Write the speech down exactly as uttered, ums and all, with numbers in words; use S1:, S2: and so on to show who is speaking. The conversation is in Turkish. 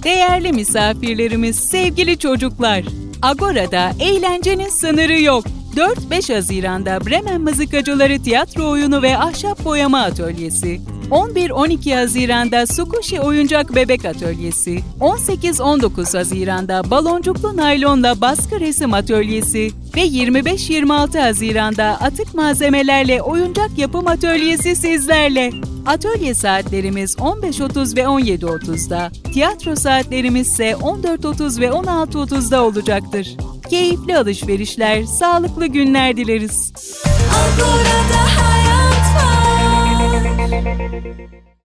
S1: Değerli misafirlerimiz, sevgili çocuklar, Agora'da eğlencenin sınırı yok. dört beş Haziran'da Bremen Mızıkacıları Tiyatro Oyunu ve Ahşap Boyama Atölyesi, on bir on iki Haziran'da Sukuşi Oyuncak Bebek Atölyesi, on sekiz on dokuz Haziran'da Baloncuklu Naylonla Baskı Resim Atölyesi ve yirmi beş yirmi altı Haziran'da Atık Malzemelerle Oyuncak Yapım Atölyesi sizlerle. Atölye saatlerimiz on beş otuz ve on yedi otuzda, tiyatro saatlerimiz ise on dört otuz ve on altı otuzda olacaktır. Keyifli alışverişler, sağlıklı günler dileriz.
S2: Agora'da hayat var.